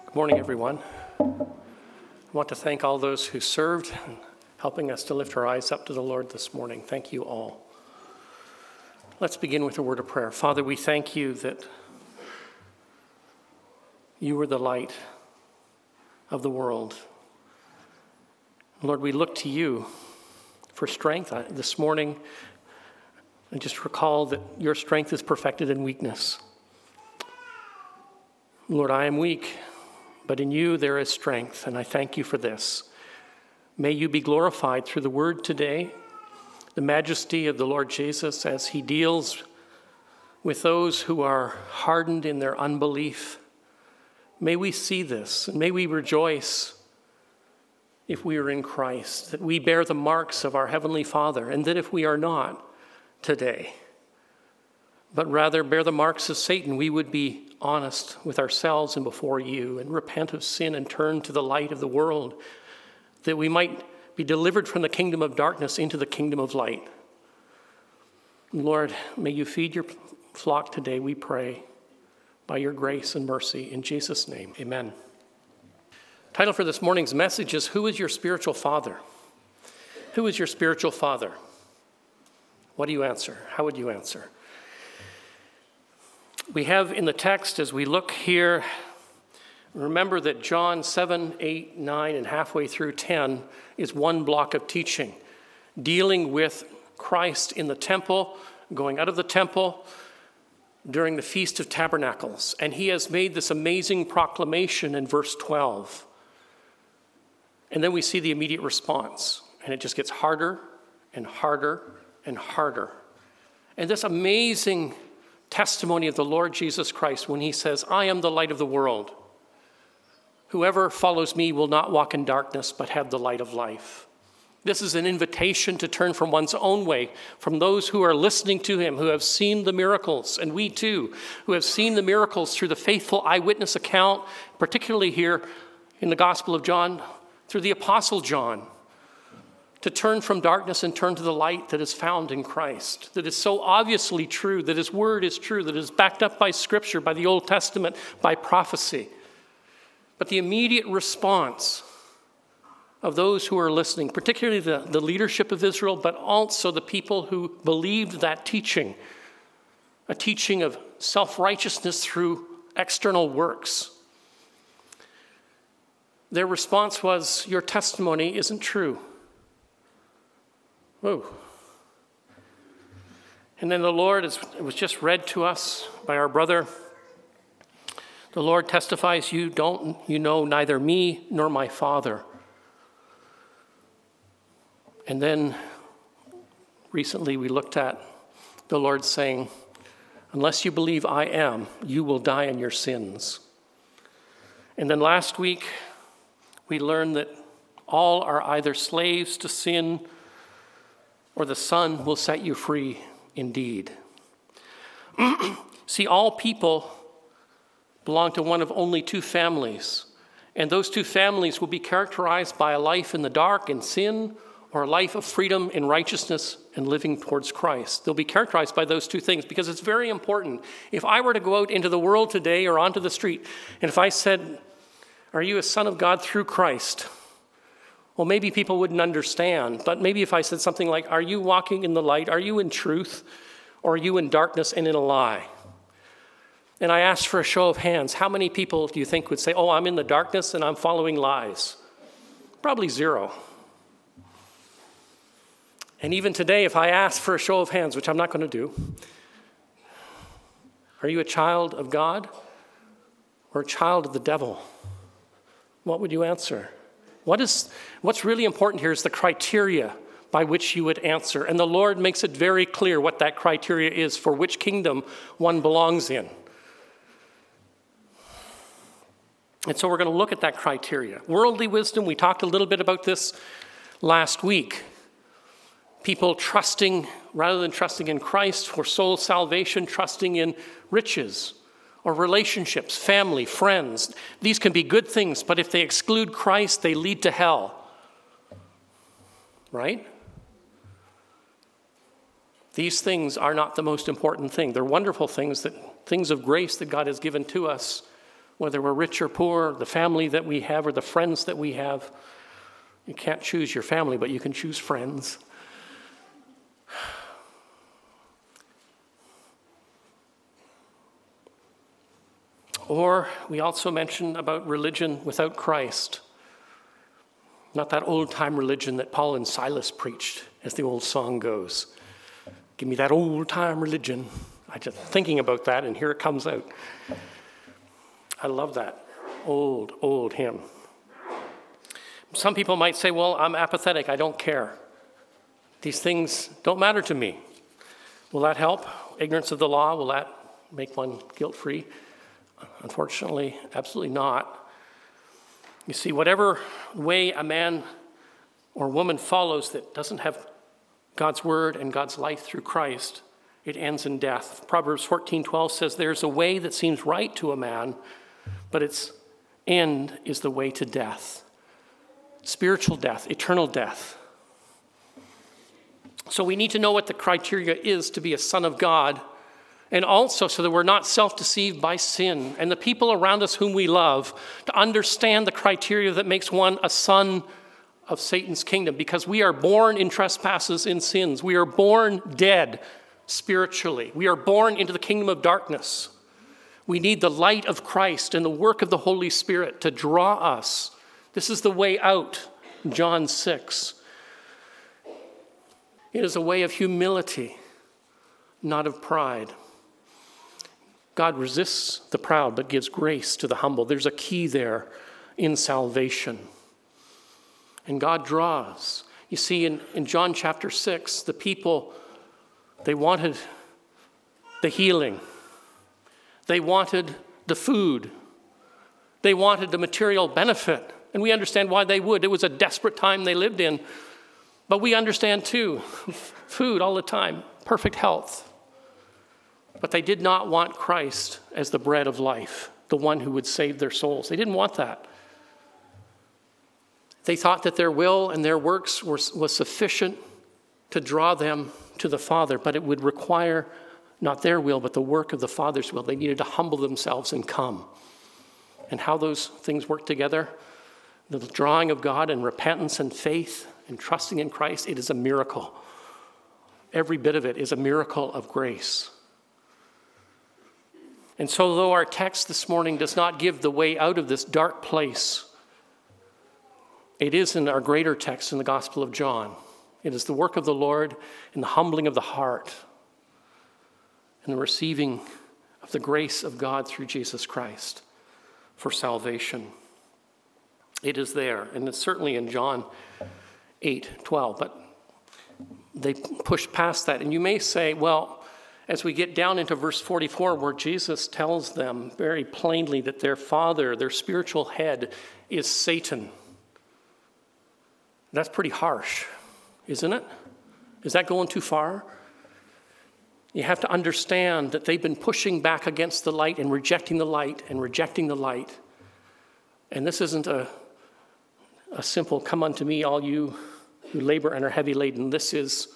Good morning, everyone. I want to thank all those who served in helping us to lift our eyes up to the Lord this morning. Thank you all. Let's begin with a word of prayer. Father, we thank you that you are the light of the world. Lord, we look to you for strength. This morning, I just recall that your strength is perfected in weakness. Lord, I am weak, but in you there is strength, and I thank you for this. May you be glorified through the word today, the majesty of the Lord Jesus as he deals with those who are hardened in their unbelief. May we see this, and may we rejoice if we are in Christ, that we bear the marks of our Heavenly Father, and that if we are not today, but rather bear the marks of Satan, we would be honest with ourselves and before you and repent of sin and turn to the light of the world, that we might be delivered from the kingdom of darkness into the kingdom of light. Lord, may you feed your flock today, we pray, by your grace and mercy. In Jesus' name, amen. Title for this morning's message is, Who is your spiritual father? Who is your spiritual father? What do you answer? How would you answer? We have in the text, as we look here, remember that John 7, 8, 9, and halfway through 10 is one block of teaching, dealing with Christ in the temple, going out of the temple during the Feast of Tabernacles. And he has made this amazing proclamation in verse 12. And then we see the immediate response, and it just gets harder and harder and harder. And this amazing testimony of the Lord Jesus Christ when he says, I am the light of the world. Whoever follows me will not walk in darkness, but have the light of life. This is an invitation to turn from one's own way, from those who are listening to him, who have seen the miracles, and we too, who have seen the miracles through the faithful eyewitness account, particularly here in the Gospel of John, through the Apostle John, to turn from darkness and turn to the light that is found in Christ, that is so obviously true, that his word is true, that is backed up by Scripture, by the Old Testament, by prophecy. But the immediate response of those who are listening, particularly the leadership of Israel, but also the people who believed that teaching, a teaching of self-righteousness through external works, their response was, your testimony isn't true. Whoa. And then the Lord, it was just read to us by our brother, the Lord testifies, you know neither me nor my Father. And then recently we looked at the Lord saying, unless you believe I am, you will die in your sins. And then last week we learned that all are either slaves to sin or the Son will set you free indeed. See, all people belong to one of only two families, and those two families will be characterized by a life in the dark in sin or a life of freedom in righteousness and living towards Christ. They'll be characterized by those two things because it's very important. If I were to go out into the world today or onto the street, and if I said, are you a son of God through Christ? Well, maybe people wouldn't understand, but maybe if I said something like, are you walking in the light? Are you in truth? Or are you in darkness and in a lie? And I asked for a show of hands. How many people do you think would say, oh, I'm in the darkness and I'm following lies? Probably zero. And even today, if I asked for a show of hands, which I'm not going to do, are you a child of God or a child of the devil? What would you answer? What's really important here is the criteria by which you would answer. And the Lord makes it very clear what that criteria is for which kingdom one belongs in. And so we're going to look at that criteria. Worldly wisdom, we talked a little bit about this last week. People trusting, rather than trusting in Christ for soul salvation, trusting in riches or relationships, family, friends. These can be good things, but if they exclude Christ, they lead to hell. Right? These things are not the most important thing. They're wonderful things of grace that God has given to us, whether we're rich or poor, the family that we have or the friends that we have. You can't choose your family, but you can choose friends. Or we also mention about religion without Christ. Not that old-time religion that Paul and Silas preached, as the old song goes. Give me that old-time religion. I just thinking about that, and here it comes out. I love that old hymn. Some people might say, well, I'm apathetic. I don't care. These things don't matter to me. Will that help? Ignorance of the law, will that make one guilt-free? Unfortunately, absolutely not. You see, whatever way a man or woman follows that doesn't have God's word and God's life through Christ, it ends in death. Proverbs 14:12 says, there's a way that seems right to a man, but its end is the way to death. Spiritual death, eternal death. So we need to know what the criteria is to be a son of God, and also so that we're not self-deceived by sin, and the people around us whom we love, to understand the criteria that makes one a son of Satan's kingdom, because we are born in trespasses and sins. We are born dead spiritually. We are born into the kingdom of darkness. We need the light of Christ and the work of the Holy Spirit to draw us. This is the way out, John 6. It is a way of humility, not of pride. God resists the proud, but gives grace to the humble. There's a key there in salvation. And God draws. You see, in John chapter 6, the people, they wanted the healing. They wanted the food. They wanted the material benefit. And we understand why they would. It was a desperate time they lived in. But we understand too, food all the time, perfect health. But they did not want Christ as the bread of life, the one who would save their souls. They didn't want that. They thought that their will and their works was sufficient to draw them to the Father, but it would require not their will, but the work of the Father's will. They needed to humble themselves and come. And how those things work together, the drawing of God and repentance and faith and trusting in Christ, it is a miracle. Every bit of it is a miracle of grace. And so though our text this morning does not give the way out of this dark place, it is in our greater text in the Gospel of John. It is the work of the Lord in the humbling of the heart and the receiving of the grace of God through Jesus Christ for salvation. It is there, and it's certainly in John 8:12, but they push past that. And you may say, well, as we get down into verse 44, where Jesus tells them very plainly that their father, their spiritual head, is Satan. That's pretty harsh, isn't it? Is that going too far? You have to understand that they've been pushing back against the light and rejecting the light and rejecting the light. And this isn't a simple, come unto me, all you who labor and are heavy laden. This is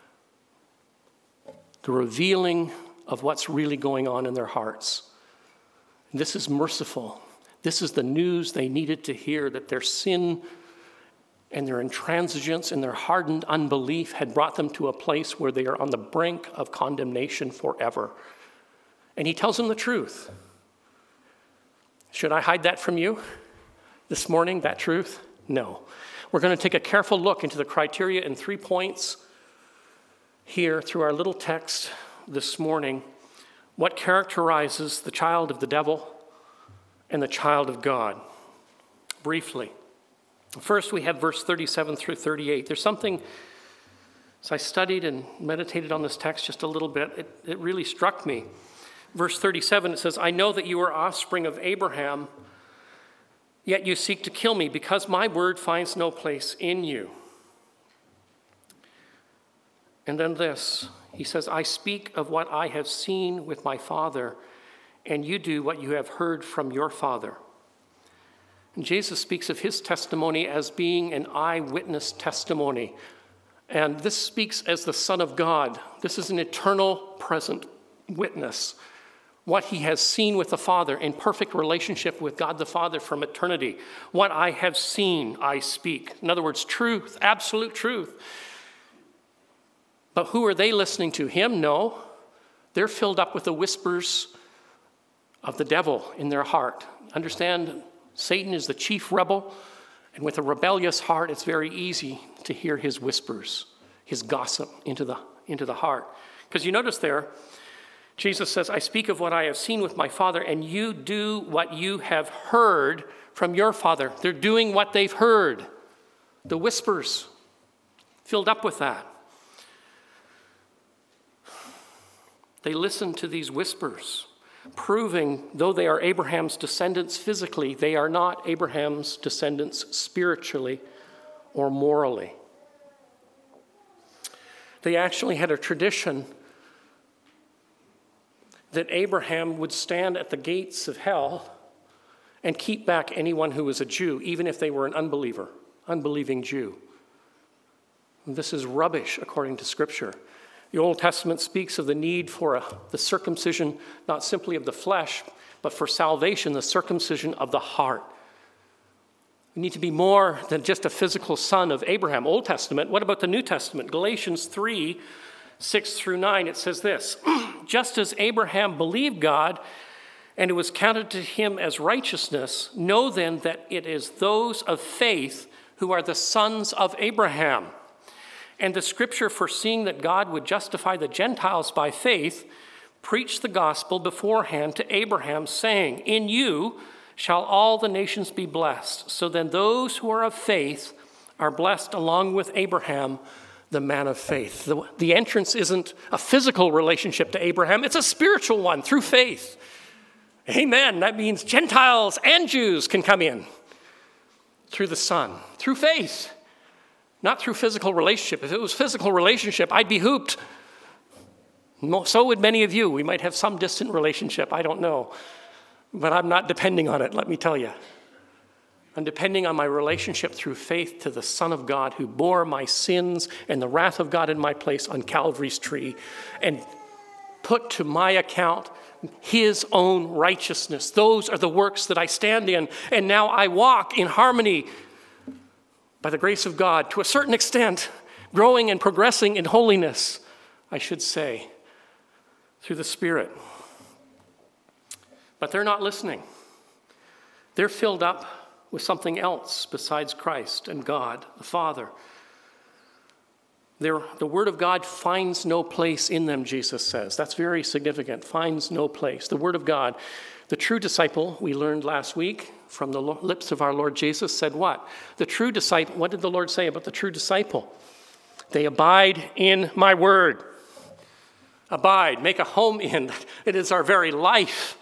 the revealing of what's really going on in their hearts. And this is merciful. This is the news they needed to hear, that their sin and their intransigence and their hardened unbelief had brought them to a place where they are on the brink of condemnation forever. And he tells them the truth. Should I hide that from you this morning, that truth? No. We're going to take a careful look into the criteria in 3 points here through our little text this morning. What characterizes the child of the devil and the child of God? Briefly. First, we have verse 37 through 38. There's something, as I studied and meditated on this text just a little bit, it really struck me. Verse 37, it says, I know that you are offspring of Abraham, yet you seek to kill me because my word finds no place in you. And then this, he says, I speak of what I have seen with my father, and you do what you have heard from your father. And Jesus speaks of his testimony as being an eyewitness testimony. And this speaks as the Son of God. This is an eternal present witness. what he has seen with the Father in perfect relationship with God the Father from eternity. What I have seen, I speak. In other words, truth, absolute truth. But who are they listening to? Him? No. They're filled up with the whispers of the devil in their heart. Understand, Satan is the chief rebel, and with a rebellious heart, it's very easy to hear his whispers, his gossip into the heart. Because you notice there, Jesus says, I speak of what I have seen with my Father, and you do what you have heard from your father. They're doing what they've heard. The whispers, filled up with that. They listen to these whispers, proving, though they are Abraham's descendants physically, they are not Abraham's descendants spiritually or morally. They actually had a tradition that Abraham would stand at the gates of hell and keep back anyone who was a Jew, even if they were an unbelieving Jew. And this is rubbish according to Scripture. The Old Testament speaks of the need for the circumcision, not simply of the flesh, but for salvation, the circumcision of the heart. We need to be more than just a physical son of Abraham. Old Testament. What about the New Testament? Galatians 3, 6 through 9, it says this, just as Abraham believed God, and it was counted to him as righteousness, know then that it is those of faith who are the sons of Abraham. And the Scripture, foreseeing that God would justify the Gentiles by faith, preached the gospel beforehand to Abraham, saying, in you shall all the nations be blessed. So then those who are of faith are blessed along with Abraham, the man of faith. The entrance isn't a physical relationship to Abraham, it's a spiritual one through faith. Amen. That means Gentiles and Jews can come in through the Son, through faith, not through physical relationship. If it was physical relationship, I'd be hooped. So would many of you. We might have some distant relationship, I don't know. But I'm not depending on it, let me tell you. I'm depending on my relationship through faith to the Son of God who bore my sins and the wrath of God in my place on Calvary's tree and put to my account his own righteousness. Those are the works that I stand in. And now I walk in harmony by the grace of God to a certain extent, growing and progressing in holiness, I should say, through the Spirit. But they're not listening. They're filled up with something else besides Christ and God, the Father. The Word of God finds no place in them, Jesus says. That's very significant, finds no place. The Word of God. The true disciple, we learned last week from the lips of our Lord Jesus, said what? The true disciple, what did the Lord say about the true disciple? They abide in my word. Abide, make a home in. It is our very life.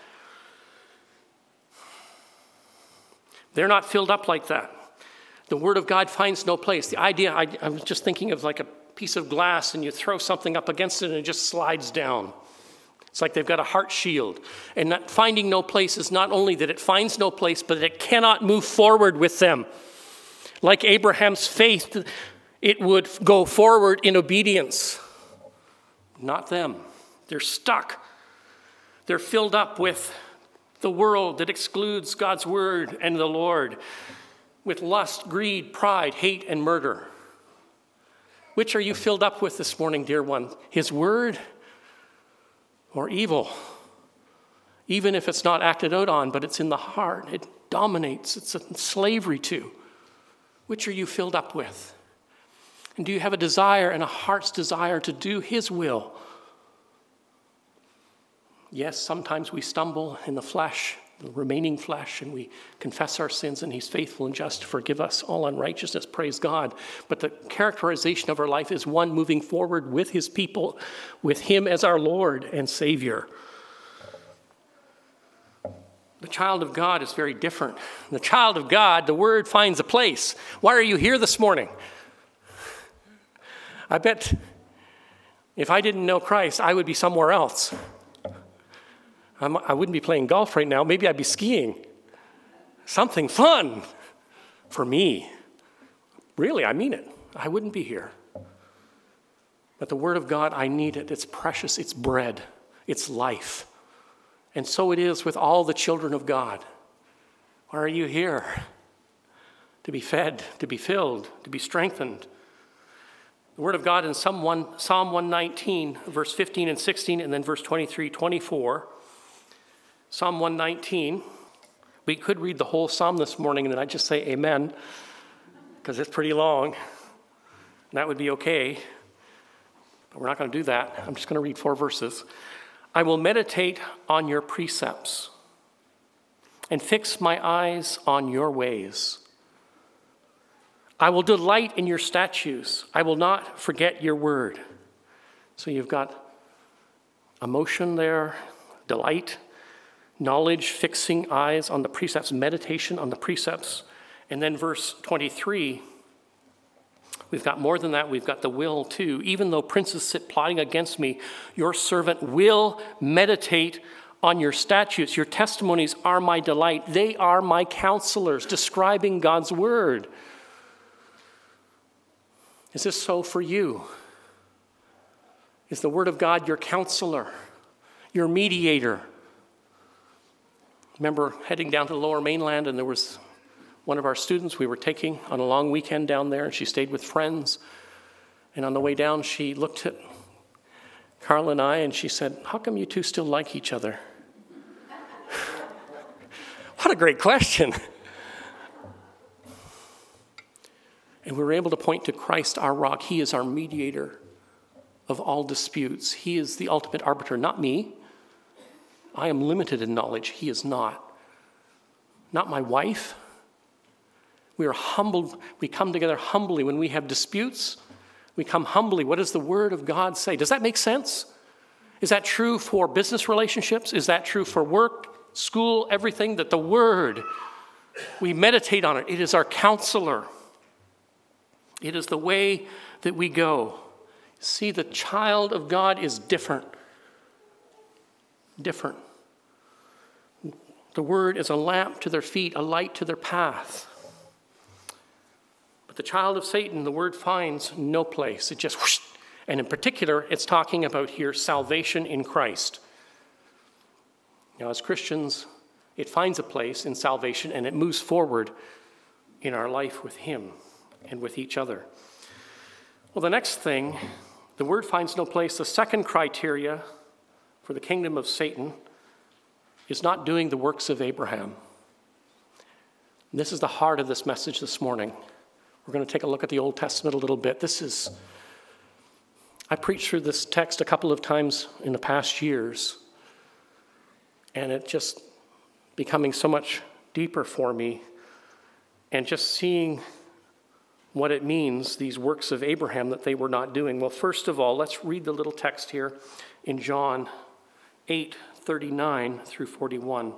They're not filled up like that. The Word of God finds no place. The idea, I was just thinking of like a piece of glass and you throw something up against it and it just slides down. It's like they've got a heart shield. And not finding no place is not only that it finds no place, but it cannot move forward with them. Like Abraham's faith, it would go forward in obedience. Not them. They're stuck. They're filled up with the world that excludes God's word and the Lord, with lust, greed, pride, hate, and murder. Which are you filled up with this morning, dear one? His word or evil? Even if it's not acted out on, but it's in the heart. It dominates. It's a slavery to. Which are you filled up with? And do you have a desire and a heart's desire to do his will? Yes, sometimes we stumble in the flesh, the remaining flesh, and we confess our sins, and he's faithful and just to forgive us all unrighteousness, praise God. But the characterization of our life is one moving forward with his people, with him as our Lord and Savior. The child of God is very different. The child of God, the word finds a place. Why are you here this morning? I bet if I didn't know Christ, I would be somewhere else. I wouldn't be playing golf right now. Maybe I'd be skiing. Something fun for me. Really, I mean it. I wouldn't be here. But the Word of God, I need it. It's precious. It's bread. It's life. And so it is with all the children of God. Why are you here? To be fed, to be filled, to be strengthened. The Word of God in Psalm 119, verse 15 and 16, and then verse 23, 24. Psalm 119. We could read the whole psalm this morning, and then I'd just say amen, because it's pretty long. And that would be okay. But we're not going to do that. I'm just going to read 4 verses. I will meditate on your precepts and fix my eyes on your ways. I will delight in your statutes. I will not forget your word. So you've got emotion there, delight, knowledge, fixing eyes on the precepts, meditation on the precepts. And then verse 23, we've got more than that. We've got the will too. Even though princes sit plotting against me, your servant will meditate on your statutes. Your testimonies are my delight. They are my counselors, describing God's word. Is this so for you? Is the word of God your counselor, your mediator? Remember heading down to the Lower Mainland, and there was one of our students we were taking on a long weekend down there, and she stayed with friends. And on the way down, she looked at Carl and I, and she said, "How come you two still like each other?" What a great question. And we were able to point to Christ, our rock. He is our mediator of all disputes. He is the ultimate arbiter, not me. I am limited in knowledge. He is not. Not my wife. We are humbled. We come together humbly when we have disputes. We come humbly. What does the word of God say? Does that make sense? Is that true for business relationships? Is that true for work, school, everything? That the word, we meditate on it. It is our counselor. It is the way that we go. See, the child of God is different. Different. The word is a lamp to their feet, a light to their path. But the child of Satan, the word finds no place. It just whoosh. And in particular, it's talking about here salvation in Christ. Now, as Christians, it finds a place in salvation, and it moves forward in our life with him and with each other. Well, the next thing, the word finds no place. The second criteria for the kingdom of Satan is not doing the works of Abraham. And this is the heart of this message this morning. We're going to take a look at the Old Testament a little bit. I preached through this text a couple of times in the past years, and it just becoming so much deeper for me, and just seeing what it means, these works of Abraham that they were not doing. Well, first of all, let's read the little text here in John 8:39 through 41.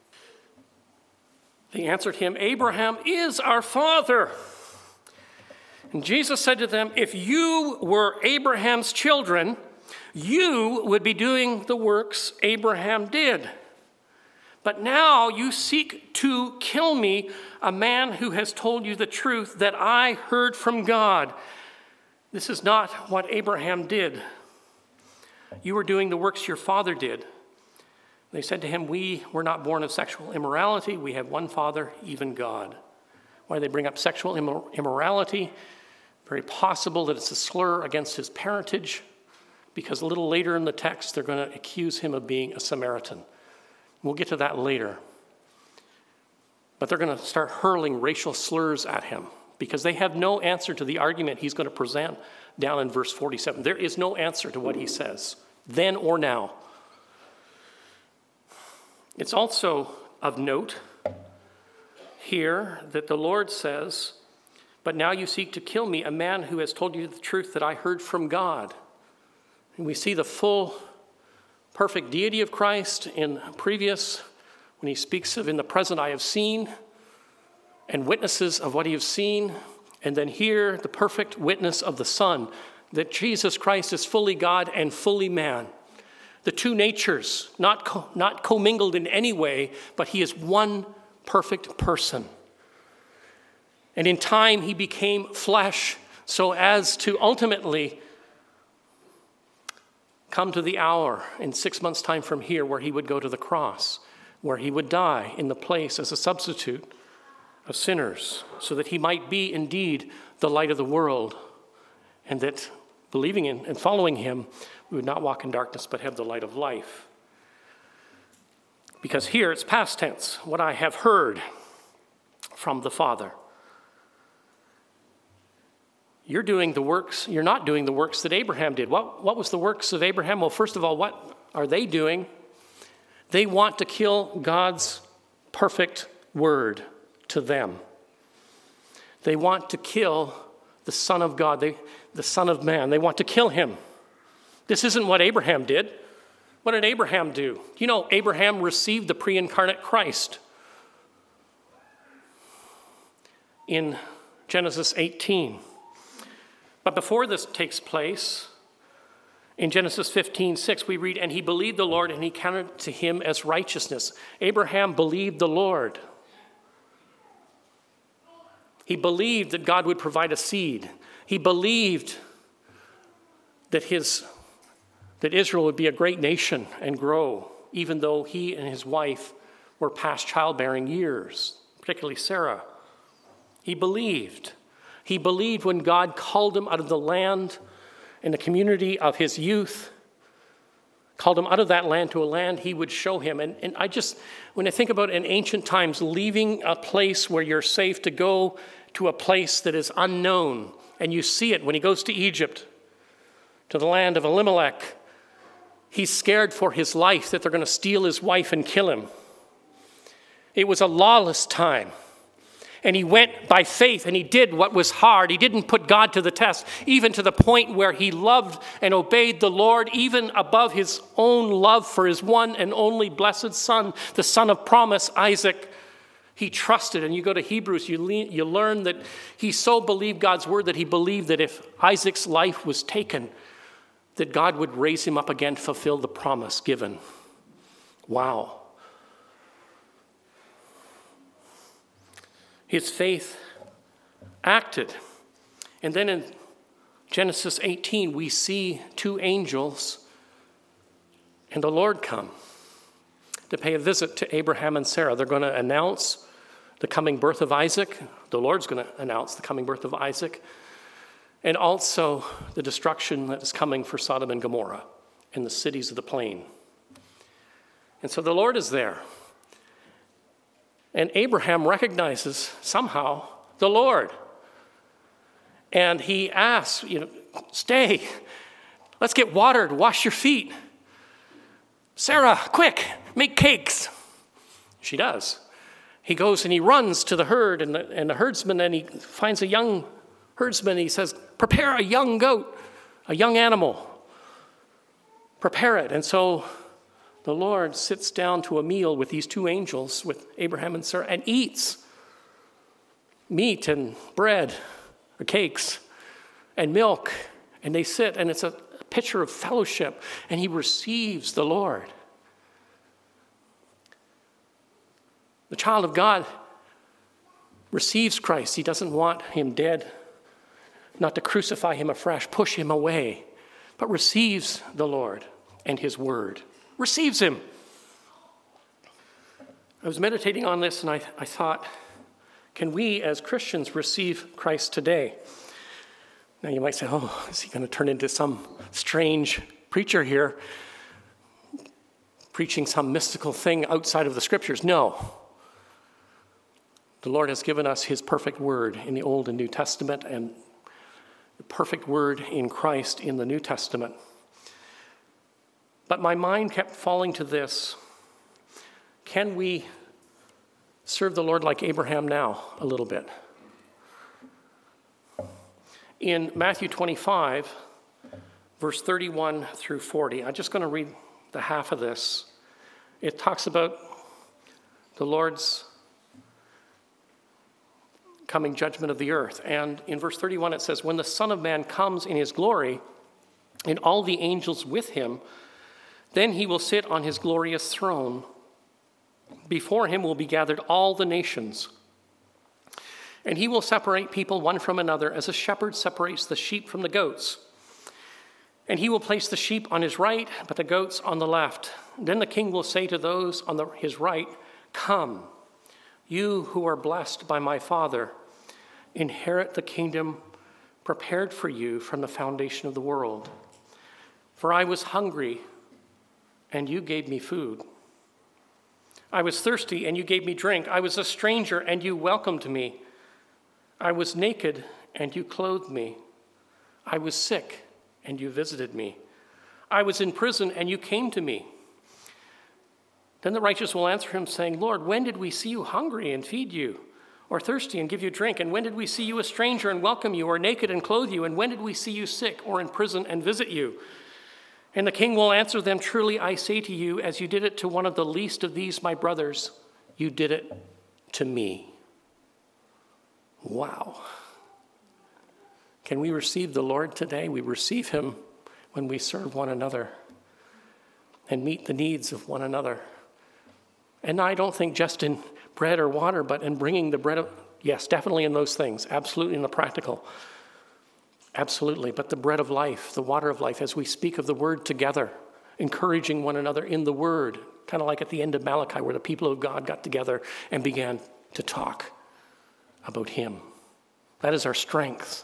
They answered him, "Abraham is our father." And Jesus said to them, "If you were Abraham's children, you would be doing the works Abraham did. But now you seek to kill me, a man who has told you the truth that I heard from God. This is not what Abraham did. You are doing the works your father did." They said to him, "We were not born of sexual immorality. We have one Father, even God." Why do they bring up sexual immorality? Very possible that it's a slur against his parentage, because a little later in the text, they're going to accuse him of being a Samaritan. We'll get to that later. But they're going to start hurling racial slurs at him because they have no answer to the argument he's going to present down in verse 47. There is no answer to what he says, then or now. It's also of note here that the Lord says, "But now you seek to kill me, a man who has told you the truth that I heard from God." And we see the full perfect deity of Christ in previous, when he speaks of in the present I have seen, and witnesses of what he has seen. And then here, the perfect witness of the Son, that Jesus Christ is fully God and fully man. The two natures, not commingled in any way, but he is one perfect person. And in time, he became flesh so as to ultimately come to the hour in 6 months' time from here where he would go to the cross, where he would die in the place as a substitute of sinners, so that he might be indeed the light of the world, and that believing in and following him, we would not walk in darkness but have the light of life. Because here it's past tense, what I have heard from the Father. You're doing the works, you're not doing the works that Abraham did. What was the works of Abraham? Well, first of all, what are they doing? They want to kill God's perfect word to them. They want to kill the Son of God, the Son of Man. They want to kill him. This isn't what Abraham did. What did Abraham do? You know, Abraham received the pre-incarnate Christ. In Genesis 18. But before this takes place, in Genesis 15:6, we read, and he believed the Lord, and he counted to him as righteousness. Abraham believed the Lord. He believed that God would provide a seed. He believed that Israel would be a great nation and grow, even though he and his wife were past childbearing years, particularly Sarah. He believed. He believed when God called him out of the land and the community of his youth, called him out of that land to a land he would show him. And when I think about in ancient times, leaving a place where you're safe to go to a place that is unknown, and you see it when he goes to Egypt, to the land of Elimelech, he's scared for his life that they're going to steal his wife and kill him. It was a lawless time. And he went by faith, and he did what was hard. He didn't put God to the test, even to the point where he loved and obeyed the Lord, even above his own love for his one and only blessed son, the son of promise, Isaac. He trusted. And you go to Hebrews, you learn that he so believed God's word that he believed that if Isaac's life was taken, that God would raise him up again to fulfill the promise given. Wow. His faith acted. And then in Genesis 18, we see two angels and the Lord come to pay a visit to Abraham and Sarah. They're going to announce the coming birth of Isaac. The Lord's going to announce the coming birth of Isaac. And also the destruction that is coming for Sodom and Gomorrah and the cities of the plain. And so the Lord is there. And Abraham recognizes somehow the Lord. And he asks, stay. Let's get water to wash your feet. Sarah, quick, make cakes. She does. He goes and he runs to the herd and the herdsman, and he finds a young herdsman. He says, prepare a young goat, a young animal. Prepare it. And so the Lord sits down to a meal with these two angels, with Abraham and Sarah, and eats meat and bread, or cakes, and milk. And they sit, and it's a picture of fellowship, and he receives the Lord. The child of God receives Christ. He doesn't want him dead, not to crucify him afresh, push him away, but receives the Lord and his word. Receives him. I was meditating on this, and I thought, can we as Christians receive Christ today? Now you might say, oh, is he going to turn into some strange preacher here, preaching some mystical thing outside of the scriptures? No. The Lord has given us his perfect word in the Old and New Testament, and the perfect word in Christ in the New Testament. But my mind kept falling to this. Can we serve the Lord like Abraham now a little bit? In Matthew 25, verse 31 through 40, I'm just going to read the half of this. It talks about the Lord's coming judgment of the earth. And in verse 31 it says, when the Son of Man comes in his glory and all the angels with him, then he will sit on his glorious throne. Before him will be gathered all the nations. And he will separate people one from another as a shepherd separates the sheep from the goats. And he will place the sheep on his right, but the goats on the left. Then the king will say to those on his right, 'Come, you who are blessed by my Father, inherit the kingdom prepared for you from the foundation of the world. For I was hungry, and you gave me food. I was thirsty, and you gave me drink. I was a stranger, and you welcomed me. I was naked, and you clothed me. I was sick, and you visited me. I was in prison, and you came to me.' Then the righteous will answer him, saying, 'Lord, when did we see you hungry and feed you, or thirsty and give you drink? And when did we see you a stranger and welcome you, or naked and clothe you? And when did we see you sick or in prison and visit you?' And the king will answer them, 'Truly I say to you, as you did it to one of the least of these my brothers, you did it to me.'" Wow. Can we receive the Lord today? We receive him when we serve one another and meet the needs of one another. And I don't think just in bread or water, but in bringing the bread of, yes, definitely in those things, absolutely in the practical, absolutely. But the bread of life, the water of life, as we speak of the word together, encouraging one another in the word, kind of like at the end of Malachi, where the people of God got together and began to talk about him. That is our strength.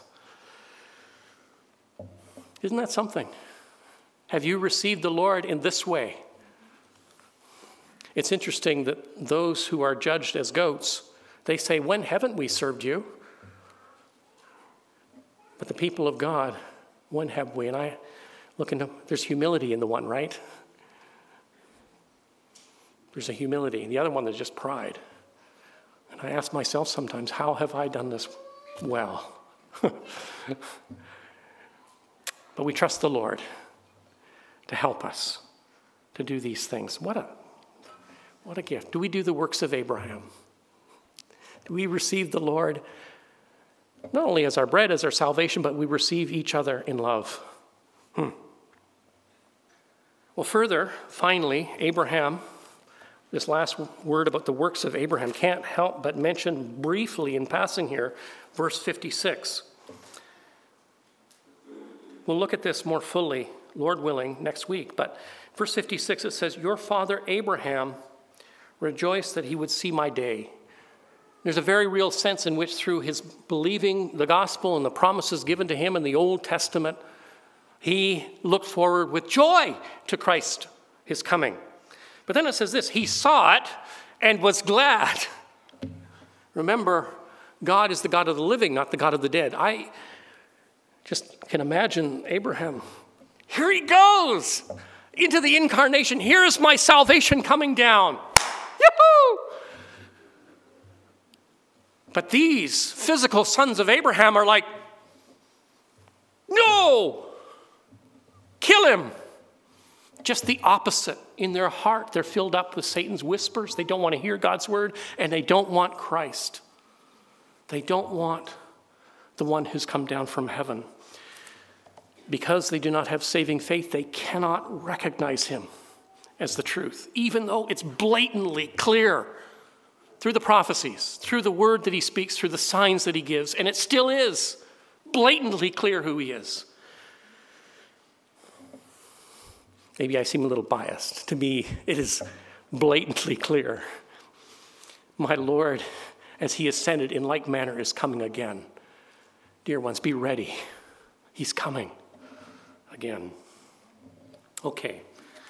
Isn't that something? Have you received the Lord in this way? It's interesting that those who are judged as goats, they say, "When haven't we served you?" But the people of God, when have we? And I look into, there's humility in the one, right? There's a humility. The other one is just pride. And I ask myself sometimes, how have I done this well? But we trust the Lord to help us to do these things. What a gift. Do we do the works of Abraham? Do we receive the Lord not only as our bread, as our salvation, but we receive each other in love? Well, further, finally, Abraham, this last word about the works of Abraham, can't help but mention briefly in passing here, verse 56. We'll look at this more fully, Lord willing, next week. But verse 56, it says, "Your father Abraham rejoiced that he would see my day." There's a very real sense in which through his believing the gospel and the promises given to him in the Old Testament, he looked forward with joy to Christ, his coming. But then it says this, "He saw it and was glad." Remember, God is the God of the living, not the God of the dead. I just can imagine Abraham. Here he goes into the incarnation. Here's my salvation coming down. Yoo-hoo! But these physical sons of Abraham are like, "No! Kill him!" Just the opposite. In their heart, they're filled up with Satan's whispers. They don't want to hear God's word, and they don't want Christ. They don't want the one who's come down from heaven. Because they do not have saving faith, they cannot recognize him as the truth, even though it's blatantly clear through the prophecies, through the word that he speaks, through the signs that he gives, and it still is blatantly clear who he is. Maybe I seem a little biased. To me, it is blatantly clear. My Lord, as he ascended in like manner, is coming again. Dear ones, be ready. He's coming again. Okay.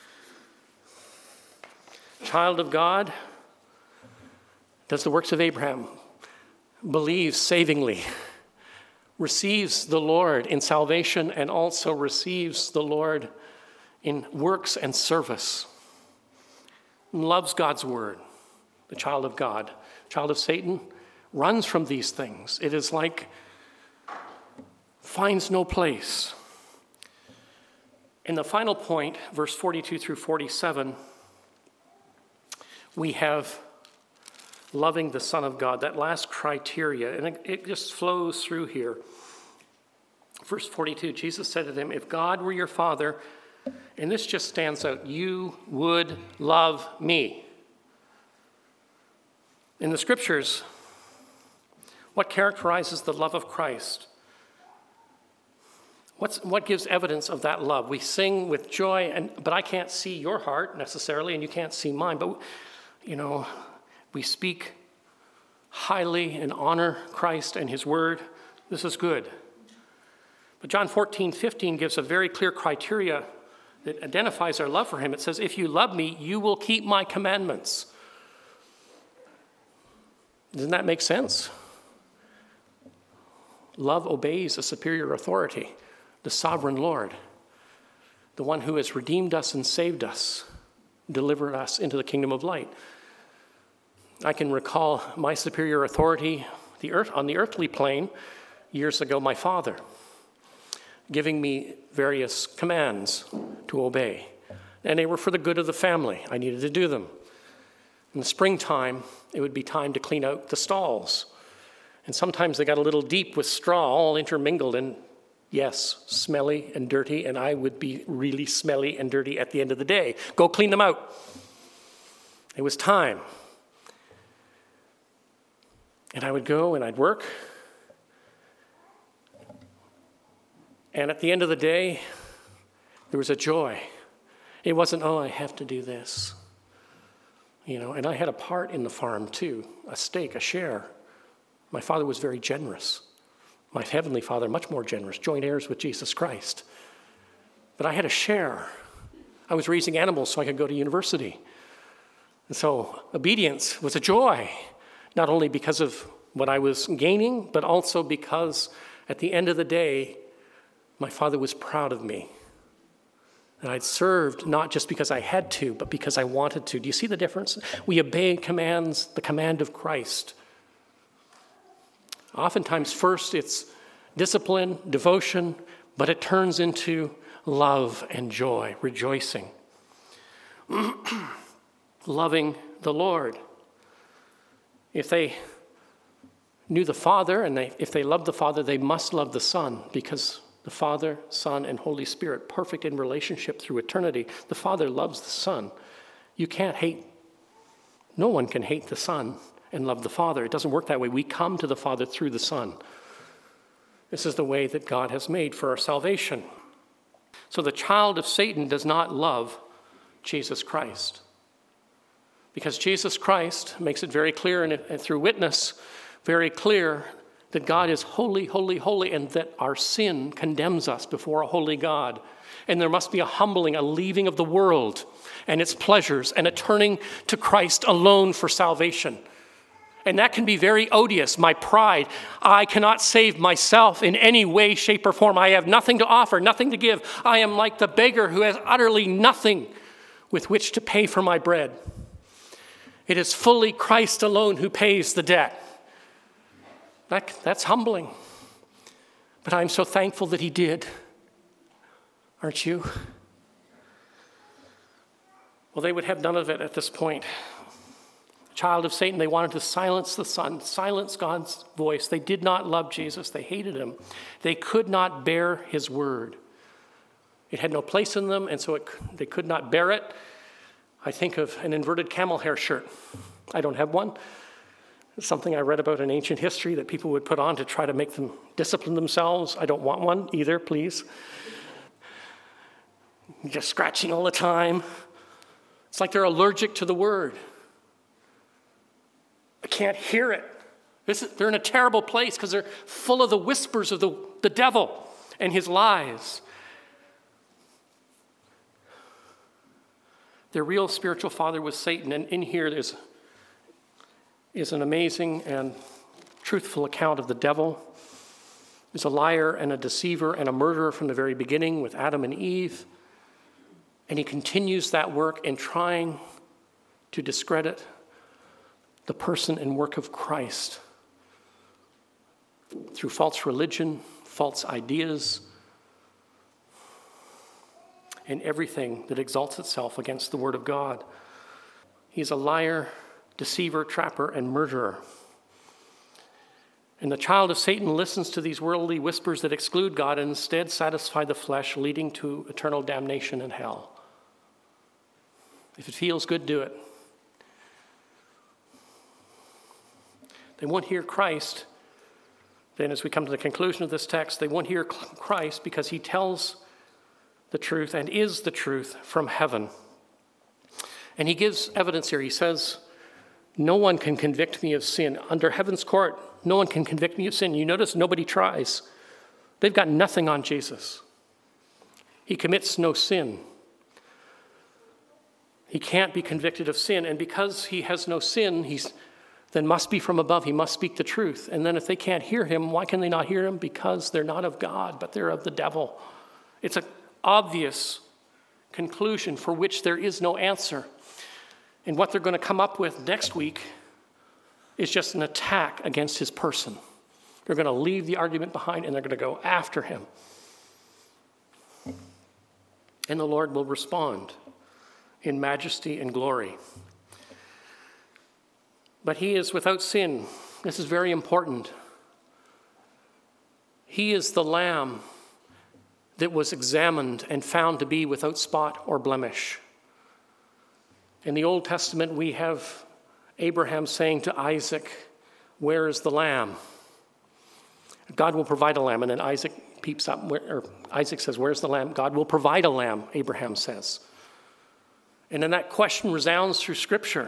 Child of God does the works of Abraham, believes savingly, receives the Lord in salvation, and also receives the Lord in works and service, loves God's word. The child of God, child of Satan, runs from these things. It is like finds no place. In the final point, verse 42 through 47, we have loving the Son of God, that last criteria, and it just flows through here. Verse 42, Jesus said to them, "If God were your Father," and this just stands out, "you would love me." In the scriptures, what characterizes the love of Christ? What gives evidence of that love? We sing with joy, but I can't see your heart necessarily, and you can't see mine. But, we speak highly and honor Christ and his word. This is good. But John 14:15 gives a very clear criteria that identifies our love for him. It says, if you love me, you will keep my commandments. Doesn't that make sense? Love obeys a superior authority, the sovereign Lord, the one who has redeemed us and saved us, delivered us into the kingdom of light. I can recall my superior authority on the earthly plane years ago, my father, giving me various commands to obey. And they were for the good of the family. I needed to do them. In the springtime, it would be time to clean out the stalls. And sometimes they got a little deep with straw, all intermingled, and yes, smelly and dirty, and I would be really smelly and dirty at the end of the day. Go clean them out. It was time. And I would go and I'd work. And at the end of the day, there was a joy. It wasn't, I have to do this. And I had a part in the farm too, a stake, a share. My father was very generous. My heavenly Father, much more generous, joint heirs with Jesus Christ. But I had a share. I was raising animals so I could go to university. And so obedience was a joy, not only because of what I was gaining, but also because at the end of the day, my father was proud of me. And I'd served not just because I had to, but because I wanted to. Do you see the difference? We obey commands, the command of Christ. Oftentimes, first it's discipline, devotion, but it turns into love and joy, rejoicing. Loving the Lord. If they knew the Father, and if they loved the Father, they must love the Son, because the Father, Son, and Holy Spirit, perfect in relationship through eternity. The Father loves the Son. No one can hate the Son and love the Father. It doesn't work that way. We come to the Father through the Son. This is the way that God has made for our salvation. So the child of Satan does not love Jesus Christ, because Jesus Christ makes it very clear, and through witness, very clear that God is holy, holy, holy, and that our sin condemns us before a holy God. And there must be a humbling, a leaving of the world and its pleasures, and a turning to Christ alone for salvation. And that can be very odious. My pride, I cannot save myself in any way, shape, or form. I have nothing to offer, nothing to give. I am like the beggar who has utterly nothing with which to pay for my bread. It is fully Christ alone who pays the debt. That's humbling. But I'm so thankful that he did. Aren't you? Well, they would have none of it at this point. Child of Satan, they wanted to silence the Son, silence God's voice. They did not love Jesus. They hated him. They could not bear his word. It had no place in them, and so they could not bear it. I think of an inverted camel hair shirt. I don't have one. It's something I read about in ancient history that people would put on to try to make them discipline themselves. I don't want one either, please. Just scratching all the time. It's like they're allergic to the word. I can't hear it. They're in a terrible place because they're full of the whispers of the devil and his lies. Their real spiritual father was Satan, and in here is an amazing and truthful account of the devil. He's a liar and a deceiver and a murderer from the very beginning with Adam and Eve. And he continues that work in trying to discredit the person and work of Christ through false religion, false ideas, and everything that exalts itself against the word of God. He's a liar, deceiver, trapper, and murderer. And the child of Satan listens to these worldly whispers that exclude God and instead satisfy the flesh, leading to eternal damnation and hell. If it feels good, do it. They won't hear Christ Then as we come to the conclusion of this text, they won't hear Christ because he tells the truth and is the truth from heaven. And he gives evidence here. He says, no one can convict me of sin. Under heaven's court, no one can convict me of sin. You notice nobody tries. They've got nothing on Jesus. He commits no sin. He can't be convicted of sin. And because he has no sin, he's then must be from above. He must speak the truth. And then if they can't hear him, why can they not hear him? Because they're not of God, but they're of the devil. It's an obvious conclusion for which there is no answer. And what they're going to come up with next week is just an attack against his person. They're going to leave the argument behind and they're going to go after him. And the Lord will respond in majesty and glory. But he is without sin. This is very important. He is the Lamb that was examined and found to be without spot or blemish. In the Old Testament, we have Abraham saying to Isaac, "Where is the lamb?" God will provide a lamb. And then Isaac peeps up, or Isaac says, "Where's the lamb?" God will provide a lamb, Abraham says. And then that question resounds through Scripture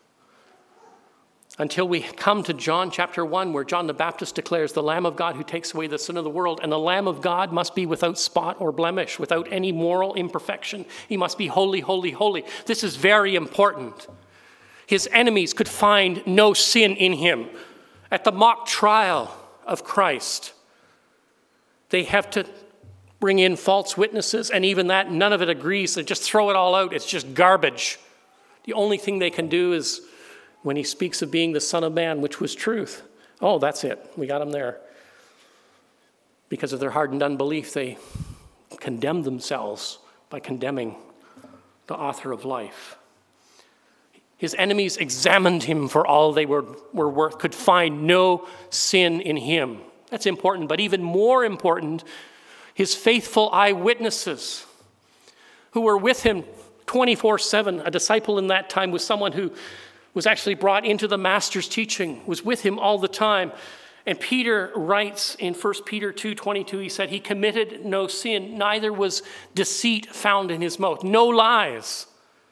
until we come to John chapter 1, where John the Baptist declares, "The Lamb of God who takes away the sin of the world." And the Lamb of God must be without spot or blemish, without any moral imperfection. He must be holy, holy, holy. This is very important. His enemies could find no sin in him. At the mock trial of Christ, they have to bring in false witnesses, and even that, none of it agrees. They just throw it all out. It's just garbage. The only thing they can do is when he speaks of being the Son of Man, which was truth. Oh, that's it. We got him there. Because of their hardened unbelief, they condemned themselves by condemning the author of life. His enemies examined him for all they were worth, could find no sin in him. That's important, but even more important, his faithful eyewitnesses who were with him 24/7. A disciple in that time was someone who was actually brought into the master's teaching, was with him all the time. And Peter writes in 1 Peter 2:22, he said, he committed no sin, neither was deceit found in his mouth. No lies.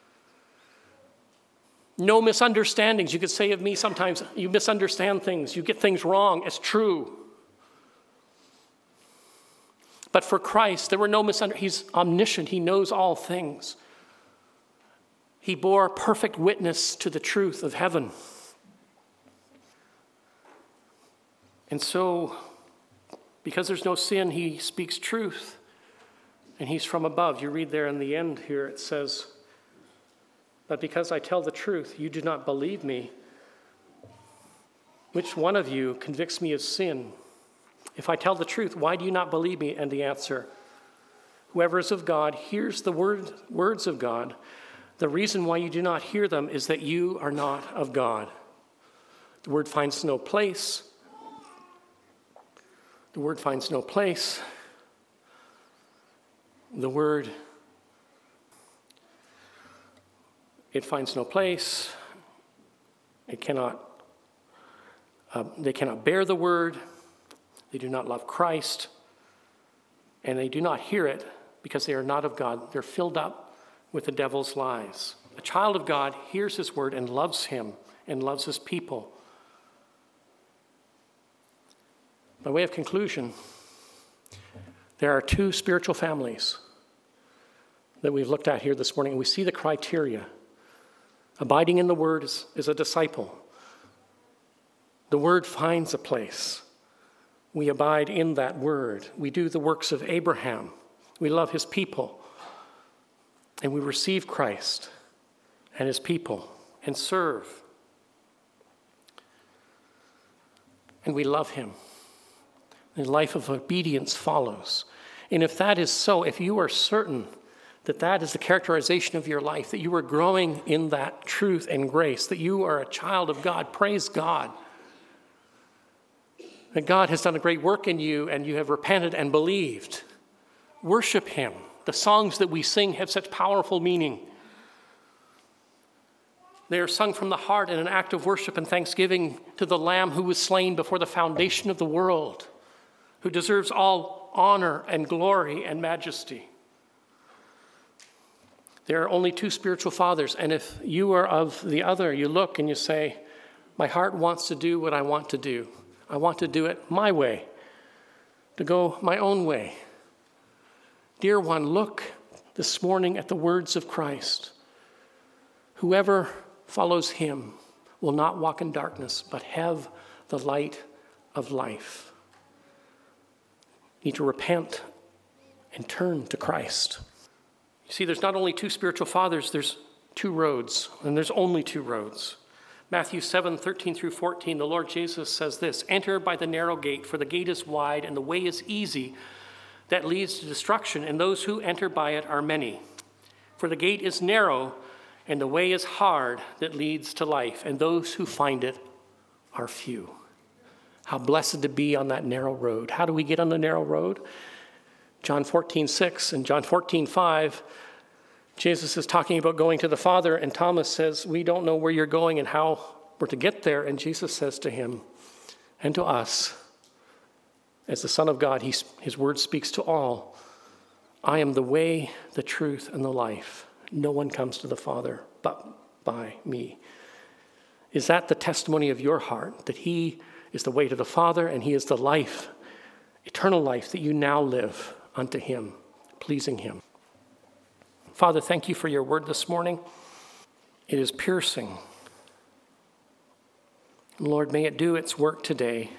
No misunderstandings. You could say of me sometimes, you misunderstand things. You get things wrong. It's true. But for Christ, there were no misunderstandings. He's omniscient. He knows all things. He bore perfect witness to the truth of heaven. And so, because there's no sin, he speaks truth. And he's from above. You read there in the end here, it says, "But because I tell the truth, you do not believe me. Which one of you convicts me of sin? If I tell the truth, why do you not believe me?" And the answer, whoever is of God hears the words of God. The reason why you do not hear them is that you are not of God. The word finds no place. The word finds no place. The word, it finds no place. It cannot, they cannot bear the word. They do not love Christ. And they do not hear it because they are not of God. They're filled up with the devil's lies. A child of God hears his word and loves him and loves his people. By way of conclusion, there are two spiritual families that we've looked at here this morning, and we see the criteria. Abiding in the word is a disciple. The word finds a place. We abide in that word. We do the works of Abraham. We love his people. And we receive Christ and his people and serve. And we love him. And a life of obedience follows. And if that is so, if you are certain that that is the characterization of your life, that you are growing in that truth and grace, that you are a child of God, praise God. That God has done a great work in you and you have repented and believed. Worship him. The songs that we sing have such powerful meaning. They are sung from the heart in an act of worship and thanksgiving to the Lamb who was slain before the foundation of the world, who deserves all honor and glory and majesty. There are only two spiritual fathers, and if you are of the other, you look and you say, my heart wants to do what I want to do. I want to do it my way, to go my own way. Dear one, look this morning at the words of Christ. Whoever follows him will not walk in darkness, but have the light of life. You need to repent and turn to Christ. You see, there's not only two spiritual fathers, there's two roads, and there's only two roads. Matthew 7:13 through 14, the Lord Jesus says this, enter by the narrow gate, for the gate is wide and the way is easy that leads to destruction, and those who enter by it are many. For the gate is narrow and the way is hard that leads to life, and those who find it are few. How blessed to be on that narrow road. How do we get on the narrow road? John 14:6 and John 14:5, Jesus is talking about going to the Father, and Thomas says, we don't know where you're going and how we're to get there. And Jesus says to him and to us, as the Son of God, his word speaks to all, I am the way, the truth, and the life. No one comes to the Father but by me. Is that the testimony of your heart, that he is the way to the Father and he is the life, eternal life that you now live unto him, pleasing him? Father, thank you for your word this morning. It is piercing. Lord, may it do its work today.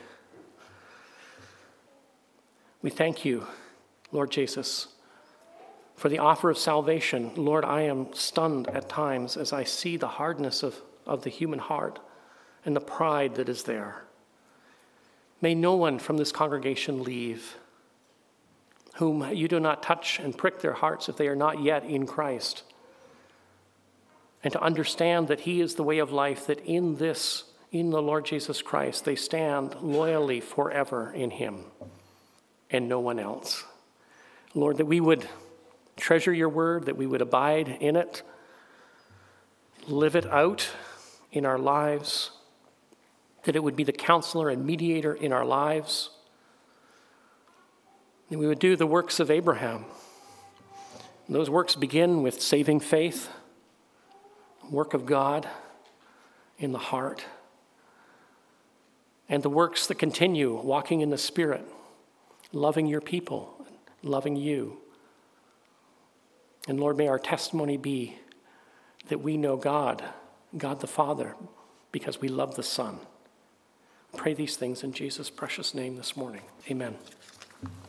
We thank you, Lord Jesus, for the offer of salvation. Lord, I am stunned at times as I see the hardness of the human heart and the pride that is there. May no one from this congregation leave whom you do not touch and prick their hearts if they are not yet in Christ. And to understand that he is the way of life, that in the Lord Jesus Christ, they stand loyally forever in him and no one else. Lord, that we would treasure your word, that we would abide in it, live it out in our lives, that it would be the counselor and mediator in our lives, that we would do the works of Abraham. And those works begin with saving faith, work of God in the heart, and the works that continue, walking in the Spirit, loving your people, loving you. And Lord, may our testimony be that we know God the Father, because we love the Son. Pray these things in Jesus' precious name this morning. Amen.